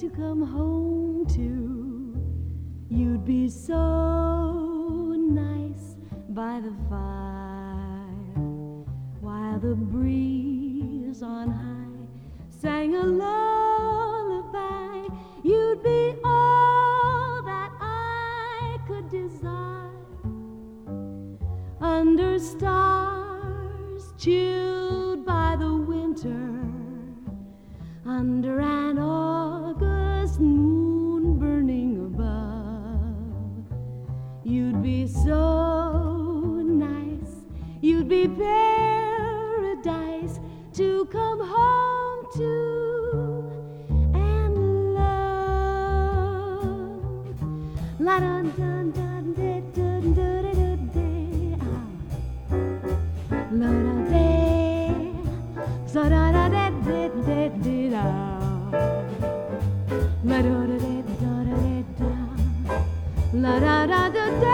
to come home to. You'd be so nice by the fire while the breeze on high sang a lullaby. You'd be all that I could desire under stars chilled by the winter, under an August moon burning above. You'd be so nice, you'd be paradise to come home to and love. La da da da da da da da da. La da da, za da da da da da da. La da da da da da da. La da da da da.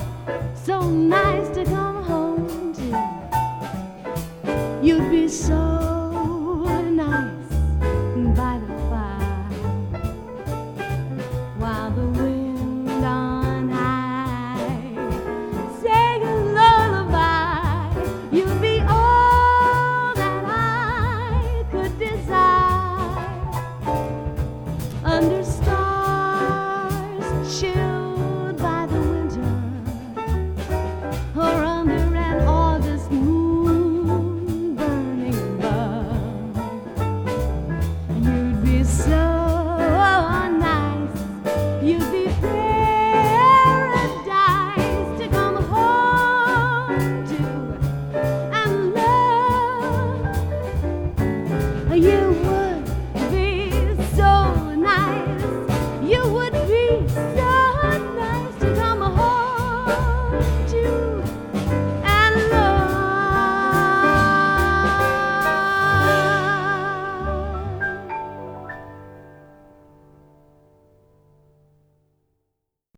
So nice to come home to. You'd be so